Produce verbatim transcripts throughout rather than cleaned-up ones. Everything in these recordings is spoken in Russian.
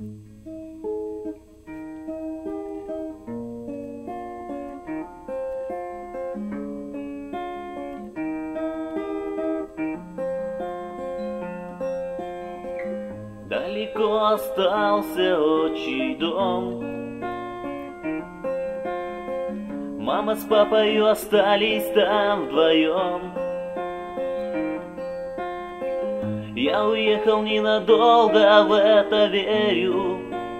Далеко остался отчий дом. Мама с папой остались там вдвоем. Я уехал ненадолго, в это верю.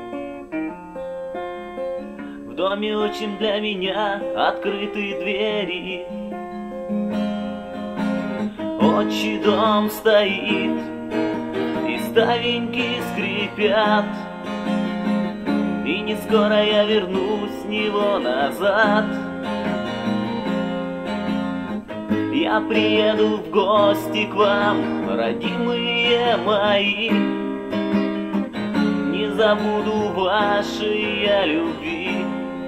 В доме очень для меня открыты двери. Отчий дом стоит, и ставеньки скрипят, и не скоро я вернусь с него назад. Я приеду в гости к вам, родимые мои, не забуду вашей я любви.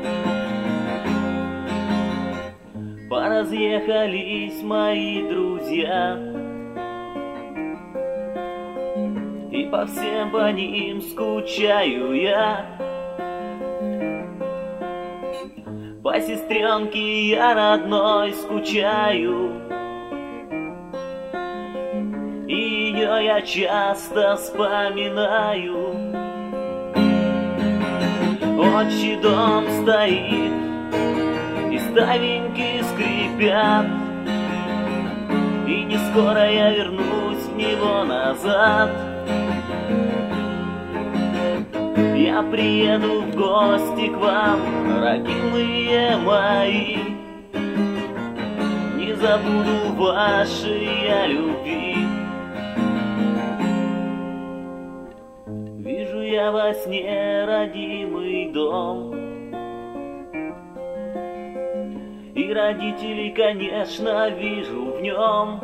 Поразъехались мои друзья, и по всем по ним скучаю я. По сестренке я родной скучаю, и ее я часто вспоминаю. Отчий дом стоит, и ставеньки скрипят, и не скоро я вернусь в него назад. Я приеду в гости к вам, родимые мои, не забуду вашей я любви. Вижу я во сне родимый дом, и родителей, конечно, вижу в нем.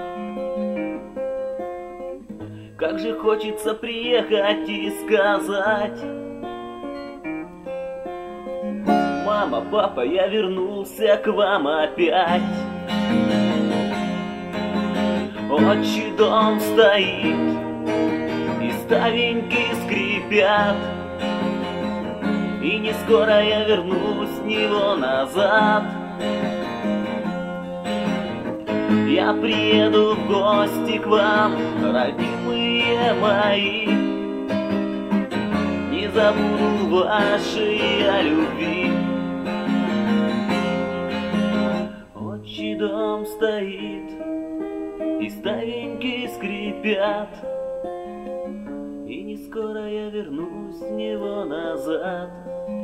Как же хочется приехать и сказать: мама, папа, я вернулся к вам опять. Отчий дом стоит, и ставеньки скрипят, и не скоро я вернусь с него назад. Я приеду в гости к вам, родимые мои, не забуду вашей я любви. Отчий дом стоит, и ставеньки скрипят, и не скоро я вернусь с него назад.